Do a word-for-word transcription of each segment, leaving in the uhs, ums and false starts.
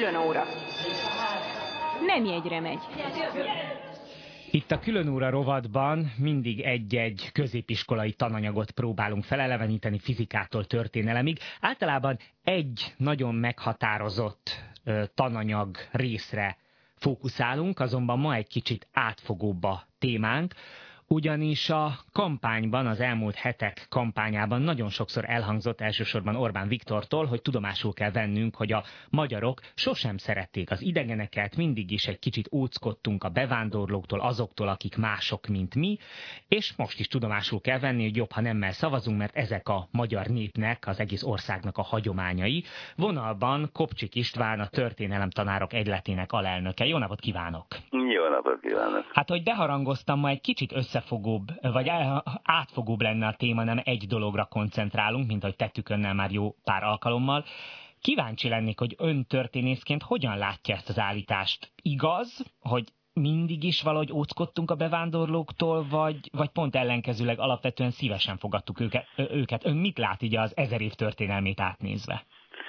Külön óra. Nem jegyre megy. Itt a Külön óra rovatban mindig egy-egy középiskolai tananyagot próbálunk feleleveníteni fizikától történelemig. Általában egy nagyon meghatározott ö, tananyag részre fókuszálunk, azonban ma egy kicsit átfogóbb a témánk, ugyanis a kampányban, az elmúlt hetek kampányában nagyon sokszor elhangzott, elsősorban Orbán Viktortól, hogy tudomásul kell vennünk, hogy a magyarok sosem szerették az idegeneket, mindig is egy kicsit óckodtunk a bevándorlóktól, azoktól, akik mások, mint mi, és most is tudomásul kell venni, hogy jobb, ha nemmel szavazunk, mert ezek a magyar népnek, az egész országnak a hagyományai. Vonalban Kopcsik István, a Történelemtanárok Egyletének alelnöke. Jó napot kívánok! Jó napot kívánok! Hát, hogy beharangoztam, ma egy kicsit összefogóbb, vagy átfogóbb lenne a téma, nem egy dologra koncentrálunk, mint ahogy tettük önnel már jó pár alkalommal. Kíváncsi lennék, hogy ön történészként hogyan látja ezt az állítást. Igaz, hogy mindig is valahogy óckodtunk a bevándorlóktól, vagy, vagy pont ellenkezőleg alapvetően szívesen fogadtuk őket, őket? Ön mit lát így az ezer év történelmét átnézve?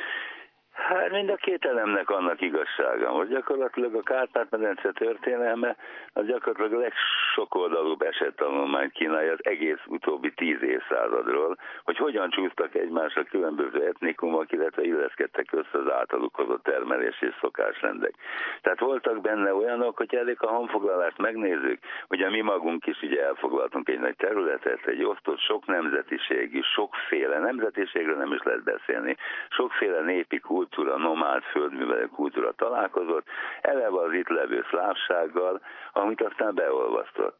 Hát mind a két elemnek annak igazsága. Most gyakorlatilag a Kárpát-medence történelme az gyakorlatilag a legsokoldalúbb esettanulmányt kínálja az egész utóbbi tíz évszázadról, hogy hogyan csúsztak egymásra különböző etnikumok, illetve illeszkedtek össze az általuk hozott termelés és szokásrendek. Tehát voltak benne olyanok, hogy elég a honfoglalást megnézzük, ugye mi magunk is ugye elfoglaltunk egy nagy területet, egy osztott sok nemzetiségű, sokféle nemzetiségről nem is lehet beszélni, sokféle népi kultúra, kultúra, nomád, földművelő kultúra találkozott, eleve az itt levő szlávsággal, amit aztán beolvasztott.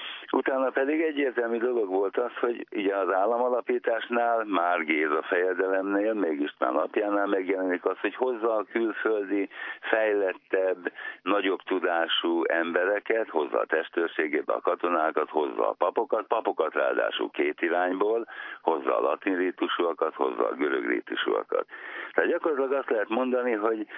Utána pedig egyértelmű dolog volt az, hogy ugye az államalapításnál, már Géza fejedelemnél, még István apjánál megjelenik az, hogy hozza a külföldi, fejlettebb, nagyobb tudású embereket, hozza a testőrségébe a katonákat, hozza a papokat, papokat ráadásul két irányból, hozza a latin rítusúakat, hozza a görög rítusúakat. Tehát gyakorlatilag azt lehet mondani, hogy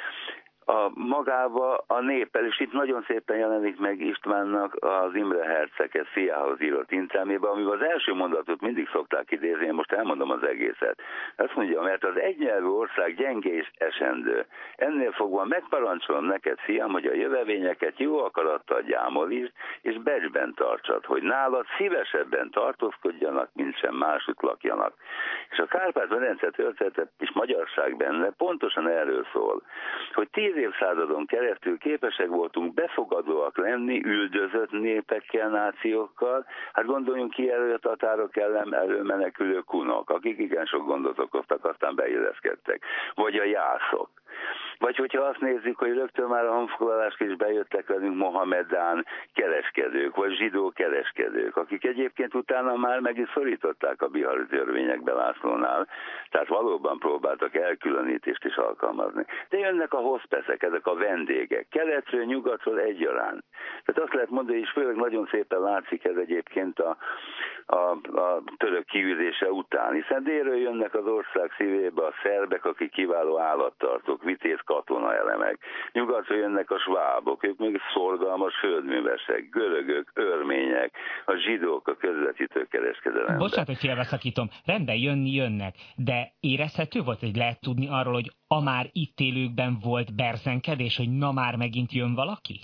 a magába a néppel, és itt nagyon szépen jelenik meg Istvánnak az Imre herceget fiához írott incelmébe, amiben az első mondatot mindig szokták idézni, én most elmondom az egészet. Azt mondja, mert az egynyelvű ország gyenge és esendő. Ennél fogva megparancsolom neked, fiam, hogy a jövevényeket jó akarattal gyámolítsd, és becsben tartsad, hogy nálad szívesebben tartózkodjanak, mint sem másút lakjanak. És a Kárpát-medence története és magyarság benne pontosan erről szól, hogy tíz évszázadon keresztül képesek voltunk befogadóak lenni üldözött népekkel, nációkkal. Hát gondoljunk ki elő a tatárok ellen előmenekülő kunok, akik igen sok gondot okoztak, aztán beilleszkedtek. Vagy a jászok. Vagy hogyha azt nézzük, hogy rögtön már a honfoglalásra is bejöttek velünk mohamedán kereskedők, vagy zsidó kereskedők, akik egyébként utána már meg is szorították a bihari törvényekbe Lászlónál, tehát valóban próbáltak elkülönítést is alkalmazni. De jönnek a hospeszek, ezek a vendégek, keletről, nyugatról egyaránt. Tehát azt lehet mondani, és főleg nagyon szépen látszik ez egyébként a, a, a török kiűzése után, hiszen délről jönnek az ország szívébe a szerbek, akik kiváló állattartók, vitéz katonaelemek. Nyugatról jönnek a svábok, ők még szorgalmas földművesek, görögök, örmények, a zsidók, a közvetítő kereskedelemben. Bocsánat, hogy félbeszakítom, rendben jönni jönnek, de érezhető volt, hogy lehet tudni arról, hogy a már itt élőkben volt berzenkedés, hogy na már megint jön valaki?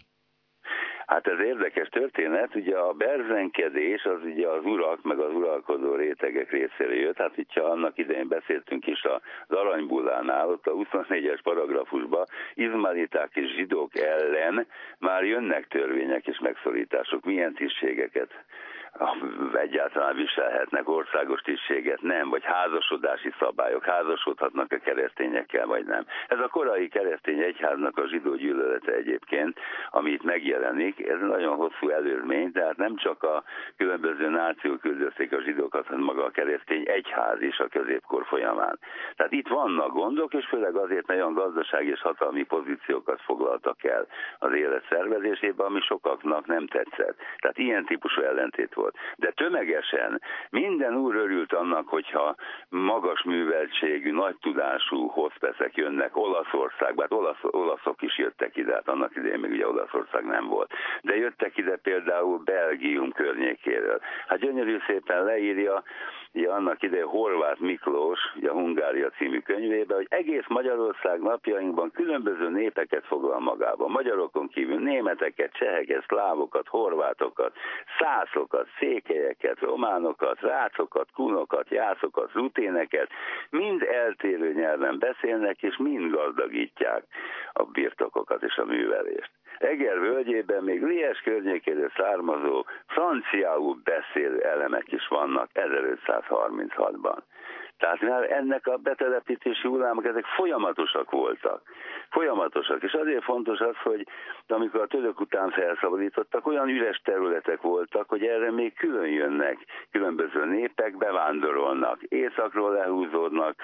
Hát ez érdekes történet, ugye a berzenkedés az ugye az urak, meg az uralkodó rétegek részéről jött, hát hogyha annak idején beszéltünk is az Aranybullánál, ott a huszonnégyes paragrafusban izmaeliták és zsidók ellen már jönnek törvények és megszorítások, milyen tisztségeket egyáltalán viselhetnek, országos tisztséget nem, vagy házasodási szabályok, házasodhatnak a keresztényekkel, vagy nem. Ez a korai keresztény egyháznak a zsidó gyűlölete egyébként, ami itt megjelenik, ez nagyon hosszú előzmény, tehát nem csak a különböző nációk küldözték a zsidókat, hanem maga a keresztény egyház is a középkor folyamán. Tehát itt vannak gondok, és főleg azért, mert olyan gazdasági és hatalmi pozíciókat foglaltak el az élet szervezésében, ami sokaknak nem tetszett. Tehát ilyen típusú ellentét volt. volt. De tömegesen minden úr örült annak, hogyha magas műveltségű, nagy tudású hospeszek jönnek Olaszországba. Hát olasz, olaszok is jöttek ide, hát annak idején még ugye Olaszország nem volt. De jöttek ide például Belgium környékéről. Hát gyönyörű szépen leírja, ugye annak idején Horváth Miklós, ugye a Hungária című könyvében, hogy egész Magyarország napjainkban különböző népeket foglal magába. Magyarokon kívül németeket, cseheket, szlávokat, horvátokat, szászokat, székelyeket, románokat, rácokat, kunokat, jászokat, ruténeket, mind eltérő nyelven beszélnek, és mind gazdagítják a birtokokat és a művelést. Eger völgyében még Liés környékéről származó, franciául beszélő elemek is vannak ezerötszázharminchatban. Tehát már ennek a betelepítési hullámok, ezek folyamatosak voltak. Folyamatosak. És azért fontos az, hogy amikor a török után felszabadítottak, olyan üres területek voltak, hogy erre még külön jönnek különböző népek, bevándorolnak, északról lehúzódnak,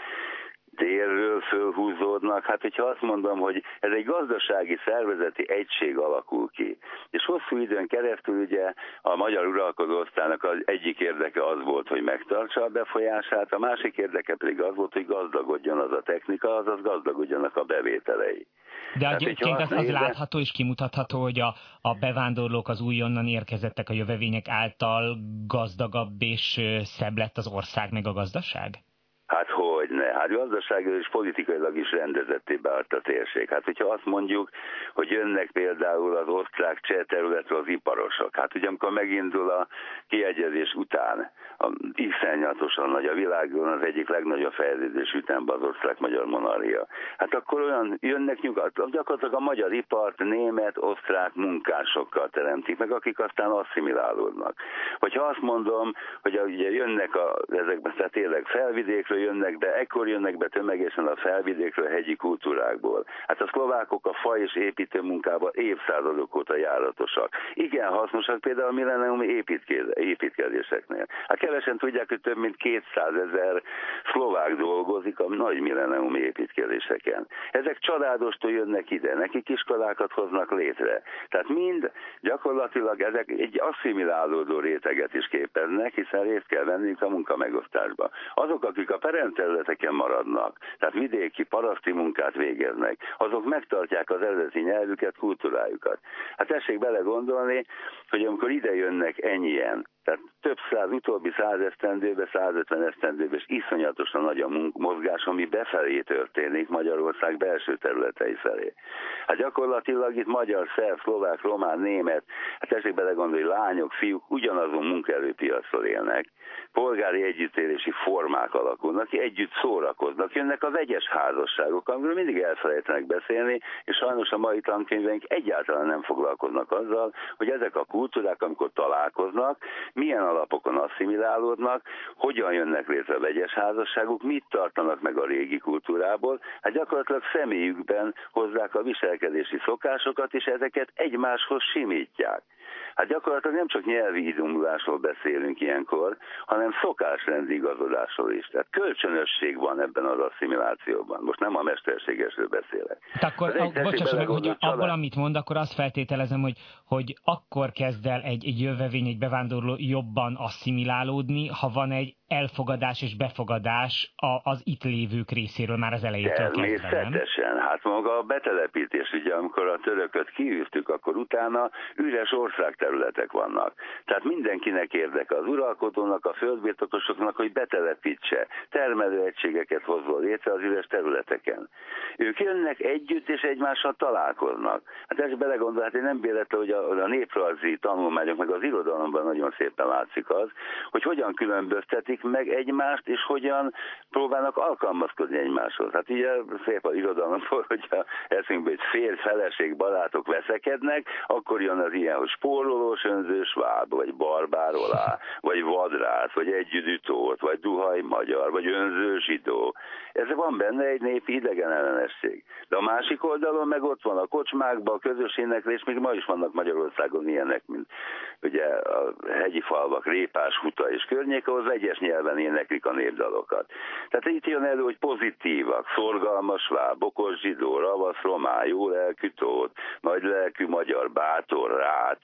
délről fölhúzódnak. Hát, hogyha azt mondom, hogy ez egy gazdasági szervezeti egység alakul ki, és hosszú időn keresztül ugye a magyar uralkodó osztálynak az egyik érdeke az volt, hogy megtartsa a befolyását, a másik érdeke pedig az volt, hogy gazdagodjon az a technika, azaz gazdagodjanak a bevételei. De egyébként az, az látható és kimutatható, hogy a, a bevándorlók, az újonnan érkezettek a jövevények által gazdagabb és szebb lett az ország meg a gazdaság? Hát hogyne, hát gazdaságilag és politikailag is rendezetté vált a térség. Hát hogyha azt mondjuk, hogy jönnek például az osztrák-cseh területről az iparosok, hát ugye amikor megindul a kiegyezés után, a, iszonyatosan nagy a világon az egyik legnagyobb fejlődés ütemben az osztrák-magyar monarchia. Hát akkor olyan jönnek nyugat, gyakorlatilag a magyar ipart német, osztrák munkásokkal teremtik meg, akik aztán asszimilálódnak. Hogyha azt mondom, hogy a, ugye jönnek a, ezekben, tehát tényleg felvidékről jönnek be, ekkor jönnek be tömegesen a felvidékről, a hegyi kultúrákból. Hát a szlovákok a fa és építőmunkában évszázadok óta járatosak. Igen hasznosak például a milleniumi építkezéseknél. Hát kevesen tudják, hogy több mint kétszázezer szlovák dolgozik a nagy milleniumi építkezéseken. Ezek családostól jönnek ide, nekik iskolákat hoznak létre. Tehát mind gyakorlatilag ezek egy asszimilálódó réteget is képeznek, hiszen részt kell venniük a munkamegosztásba. Azok, akik a peremterületeken maradnak, tehát vidéki paraszti munkát végeznek, azok megtartják az eredeti nyelvüket, kultúrájukat. Hát tessék belegondolni, hogy amikor ide jönnek ennyien, tehát több száz, utóbbi száz esztendőben, százötven esztendőben, és iszonyatosan nagy a mozgás, ami befelé történik Magyarország belső területei felé. Hát gyakorlatilag itt magyar, szerb, szlovák, román, német, hát tessék belegondolni, hogy lányok, fiúk ugyanazon munkaerőpiacról élnek, polgári együttélési formák alakulnak ki, együtt szórakoznak, jönnek a vegyes házasságok, amiről mindig elfelejtenek beszélni, és sajnos a mai tankönyveink egyáltalán nem foglalkoznak azzal, hogy ezek a kultúrák, amikor találkoznak, milyen alapokon asszimilálódnak, hogyan jönnek létre a vegyes házasságok, mit tartanak meg a régi kultúrából, hát gyakorlatilag személyükben hozzák a viselkedési szokásokat, és ezeket egymáshoz simítják. Hát gyakorlatilag nem csak nyelvi idomulásról beszélünk ilyenkor, hanem szokásrendi igazodásról is. Tehát kölcsönösség van ebben az asszimilációban. Most nem a mesterségesről beszélek. Tehát akkor, a, bocsáss meg, hogy abból, amit mond, akkor azt feltételezem, hogy, hogy akkor kezd el egy, egy jövevény, egy bevándorló jobban asszimilálódni, ha van egy elfogadás és befogadás az itt lévők részéről már az elejétől kezdve, nem? Természetesen. Hát maga a betelepítés, ugye amikor a törököt kiűztük, akkor utána üres országterületek vannak. Tehát mindenkinek érdeke, az uralkodónak, a földbirtokosoknak, hogy betelepítse, termelőegységeket hozzon létre az üres területeken. Ők jönnek együtt és egymással találkoznak. Hát ezt belegondol, hát én nem véletlen, hogy a, a néprajzi tanulmányok, meg az irodalomban nagyon szépen látszik az, hogy hogyan különböztetik meg egymást, és hogyan próbálnak alkalmazkodni egymáshoz. Hát ugye szép az irodalomból, hogyha eszünkbe egy fél feleség barátok veszekednek, akkor jön az ilyen, hogy spórolós önző sváb, vagy barbárolá, vagy vadrász, vagy együdütót, vagy duhaj magyar, vagy önző zsidó. Ez van benne egy népi idegen ellenesség. De a másik oldalon meg ott van a kocsmákban, a közös éneklés, még ma is vannak Magyarországon ilyenek, mint ugye a hegyi falvak, Répás, Huta és környék, ahhoz vegyes nyelven éneklik a népdalokat. Tehát itt jön elő, hogy pozitívak, szorgalmas sváb, okos zsidó, ravasz román, jó lelkű tót, nagy lelkű magyar, bátor, rác,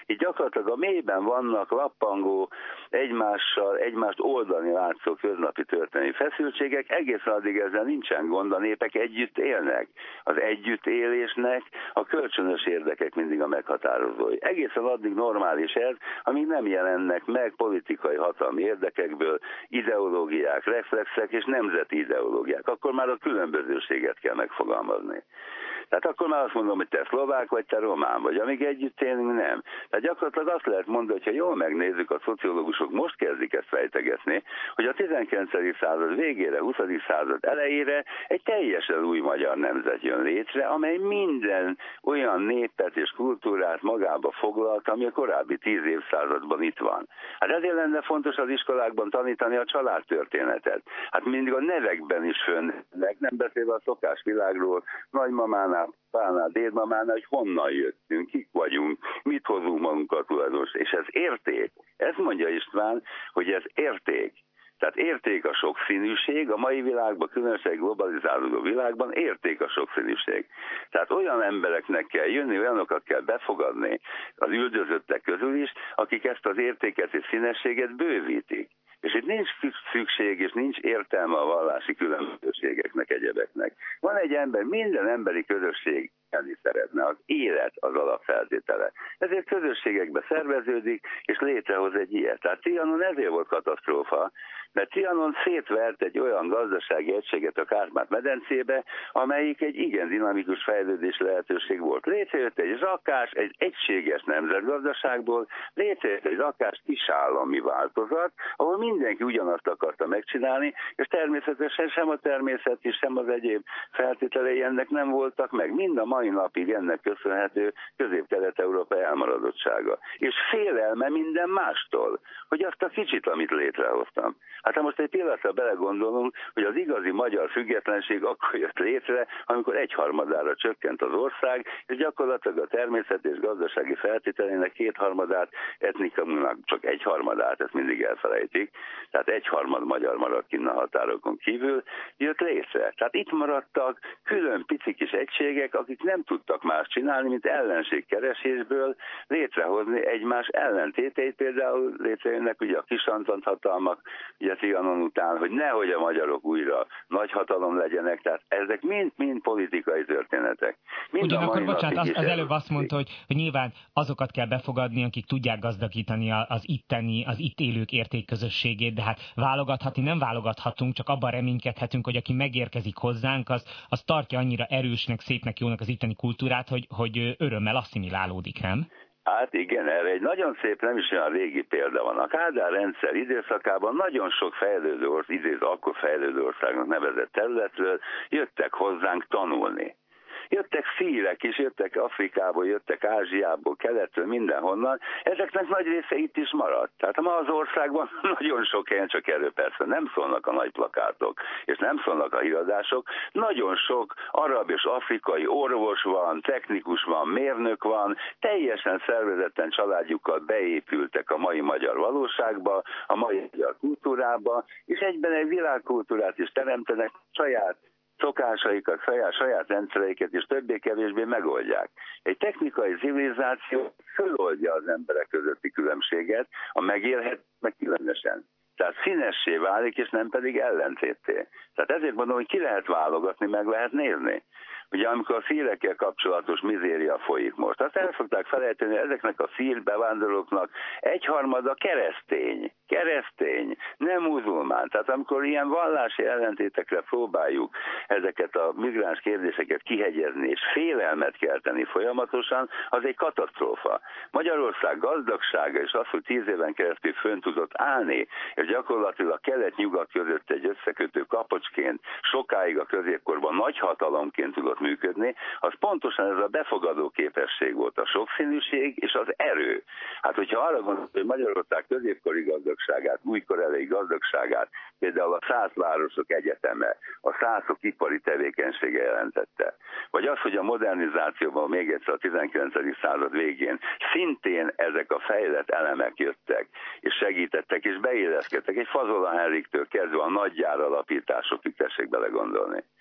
Itt gyakorlatilag a mélyben vannak lappangó, egymással, egymást oldani látszó köznapi történelmi feszültségek, egészen addig ezzel nincsen gond, a népek együtt élnek. Az együttélésnek a kölcsönös érdekek mindig a meghatározói. Egészen addig normális ez, amíg nem jelennek meg politikai hatalmi érdekekből ideológiák, reflexek és nemzeti ideológiák. Akkor már a különbözőséget kell megfogalmazni. Tehát akkor már azt mondom, hogy te szlovák vagy, te román vagy, amíg együtt élünk, nem. Tehát gyakorlatilag azt lehet mondani, hogy ha jól megnézzük, a szociológusok most kezdik ezt fejtegetni, hogy a tizenkilencedik század végére, huszadik század elejére egy teljesen új magyar nemzet jön létre, amely minden olyan népet és kultúrát magába foglalt, ami a korábbi tíz évszázadban itt van. Hát ezért lenne fontos az iskolákban tanítani a családtörténetet. Hát mindig a nevekben is fönnek, nem beszélve a szokásvilágról, nagymamánál, pánál, dédmamánál, hogy honnan jöttünk, kik vagyunk, mit hozunk magunkat tulajdonos, és ez érték. Ez mondja István, hogy ez érték. Tehát érték a sokszínűség, a mai világban, különösen globalizálódó világban érték a sokszínűség. Tehát olyan embereknek kell jönni, olyanokat kell befogadni az üldözöttek közül is, akik ezt az értéket és színességet bővítik. És itt nincs szükség, és nincs értelme a vallási különbözőségeknek, egyebeknek. Van egy ember, minden emberi közösség élni szeretne, az élet az alapfeltétele. Ezért közösségekbe szerveződik, és létrehoz egy ilyet. Tehát Trianon ezért volt katasztrófa, mert Trianon szétvert egy olyan gazdasági egységet a Kárpát-medencébe, amelyik egy igen dinamikus fejlődés lehetőség volt. Létrejött egy rakás, egy egységes nemzetgazdaságból, létrejött egy rakás kisállami változat, ahol mindenki ugyanazt akarta megcsinálni, és természetesen sem a természet és sem az egyéb feltételei ennek nem voltak meg. Mind a mai napig ennek köszönhető Közép-Kelet-Európa elmaradottsága. És félelme minden mástól, hogy azt a kicsit, amit létrehoztam. Hát ha most egy pillanatra belegondolunk, hogy az igazi magyar függetlenség akkor jött létre, amikor egyharmadára csökkent az ország, és gyakorlatilag a természet és gazdasági feltételének kétharmadát, etnikumnak csak egyharmadát, ezt mindig elfelejtik, tehát egyharmad magyar maradt kinn a határokon kívül, jött létre. Tehát itt maradtak külön pici kis egységek, akik nem tudtak más csinálni, mint ellenségkeresésből létrehozni egymás ellentéteit, például létrejönnek ugye a kisantant hatalmak, ugye Trianon után, hogy nehogy a magyarok újra nagy hatalom legyenek, tehát ezek mind-mind politikai történetek. Mind Ugyanakkor, bocsánat, az, az előbb azt mondta, hogy, hogy nyilván azokat kell befogadni, akik tudják gazdagítani az itteni, az itt élők értékközösségét, de hát válogathatni nem válogathatunk, csak abban reménykedhetünk, hogy aki megérkezik hozzánk, az, az tartja annyira erősnek, szépnek, jónak az itteni kultúrát, hogy, hogy örömmel asszimilálódik, nem? Hát igen, erre egy nagyon szép, nem is olyan régi példa van. A Kádár rendszer időszakában nagyon sok fejlődő ország, idéz akkor fejlődő országnak nevezett területről jöttek hozzánk tanulni. Jöttek szírek is, jöttek Afrikából, jöttek Ázsiából, keletről, mindenhonnan. Ezeknek nagy része itt is maradt. Tehát ma az országban nagyon sok helyen, csak erről persze nem szólnak a nagy plakátok, és nem szólnak a híradások. Nagyon sok arab és afrikai orvos van, technikus van, mérnök van, teljesen szervezetten családjukkal beépültek a mai magyar valóságba, a mai magyar kultúrába, és egyben egy világkultúrát is teremtenek, saját szokásaikat, saját, saját rendszereiket is többé-kevésbé megoldják. Egy technikai civilizáció föloldja az emberek közötti különbséget, a megélhet meg különösen. Tehát színessé válik, és nem pedig ellentétté. Tehát ezért mondom, hogy ki lehet válogatni, meg lehet nézni. Ugye amikor a szírekkel kapcsolatos mizéria folyik most, azt el szokták felejteni, hogy ezeknek a szír bevándorlóknak egyharmada keresztény. Keresztény, nem muzulmán. Tehát amikor ilyen vallási ellentétekre próbáljuk ezeket a migráns kérdéseket kihegyezni, és félelmet kelteni folyamatosan, az egy katasztrófa. Magyarország gazdagsága, és az, hogy tíz éven keresztül fönn tudott állni, és gyakorlatilag kelet-nyugat között egy összekötő kapocsként, sokáig a középkorban nagy hatalomként tudott működni, az pontosan ez a befogadó képesség volt, a sokszínűség és az erő. Hát hogyha arra gondolod, hogy Magyarország középkori gazdagságát, újkor elejé gazdagságát, például a szász városok egyeteme, a szászok ipari tevékenysége jelentette, vagy az, hogy a modernizációban még egyszer a tizenkilencedik század végén szintén ezek a fejlett elemek jöttek, és segítettek, és beilleszkedtek, egy Fazola Henriktől kezdve a nagy gyár alapításokig, tessék belegondolni.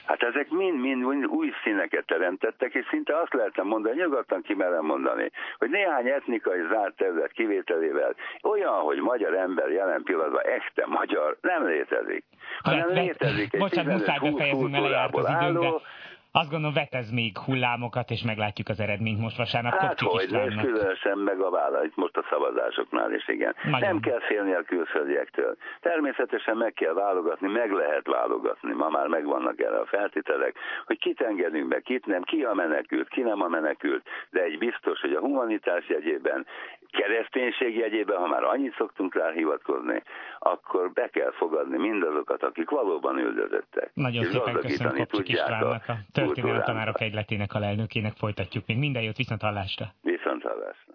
Hát ezek mind-mind új színeket teremtettek, és szinte azt lehetne mondani, nyugodtan kimerem mondani, hogy néhány etnikai zárt terület kivételével olyan, hogy magyar ember jelen pillanatban echte magyar nem létezik. Hanem vet, létezik egy bocsánat, muszáj befejeznünk, mert lejárt az időnk, de azt gondolom vetez még hullámokat, és meglátjuk az eredményt most vasárnap. Hát hogy, ez különösen meg a vállal, itt most a szavazásoknál is, igen. Nagyon. Nem kell félni a külföldiektől. Természetesen meg kell válogatni, meg lehet válogatni. Ma már megvannak erre a feltételek, hogy kit engedünk be, kit nem, ki a menekült, ki nem a menekült. De egy biztos, hogy a humanitás jegyében, kereszténység jegyében, ha már annyit szoktunk rá hivatkozni, akkor be kell fogadni mindazokat, akik valóban üldözöttek. Nagyon szépen köszönöm Kopcsik Istvánnak, a Történelem Tanárok Egyletének alelnökének. Folytatjuk még. Minden jót, viszont hallásra! Viszont hallásra!